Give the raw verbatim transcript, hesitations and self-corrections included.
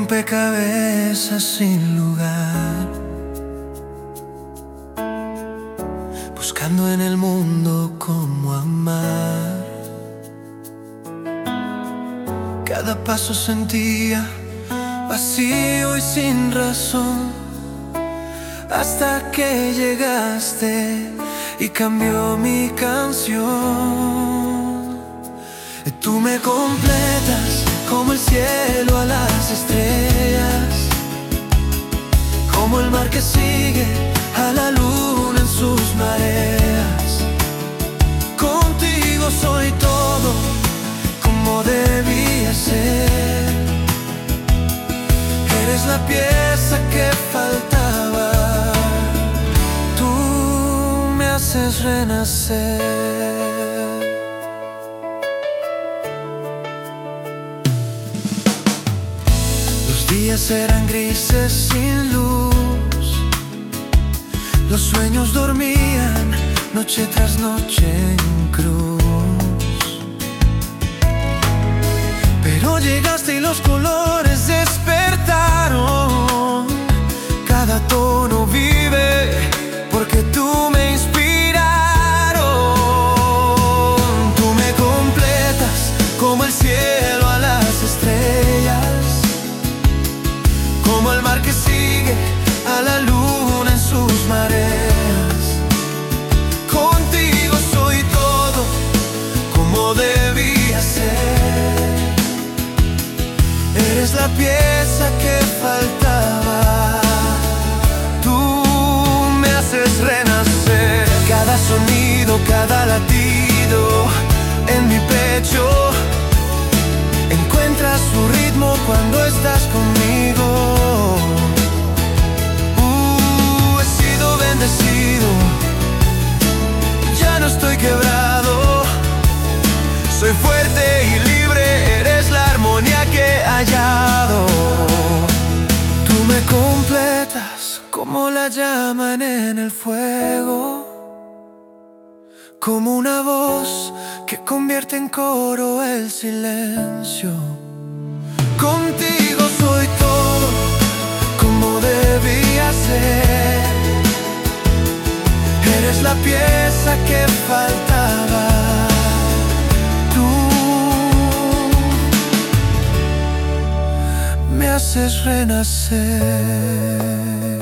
rompecabezas sin lugar, buscando en el mundo cómo amar. Cada paso sentía vacío y sin razón, hasta que llegaste y cambió mi canción. Tú me completas como el cielo a las estrellas, como el mar que sigue a la luna en sus mareas. Contigo soy todo como debía ser. Eres la pieza que faltaba, tú me haces renacer. Los días eran grises sin luz, los sueños dormían noche tras noche en cruz. Pero llegaste y los colores despertaron. Cada tono vive porque tú me inspiraron. Tú me completas como el cielo a las estrellas, como el mar que sigue a la luna en sus mareas. Contigo soy todo como debía ser. Eres la pieza que faltaba, tú me haces renacer. Cada sonido, cada latido en mi pecho encuentra su ritmo cuando estás conmigo. Uh, he sido bendecido, ya no estoy quebrado. Soy fuerte y libre, eres la armonía que he hallado. Tú me completas como la llama en el fuego, como una voz que convierte en coro el silencio. Contigo soy todo como debía ser. Eres la pieza que faltaba, tú me haces renacer.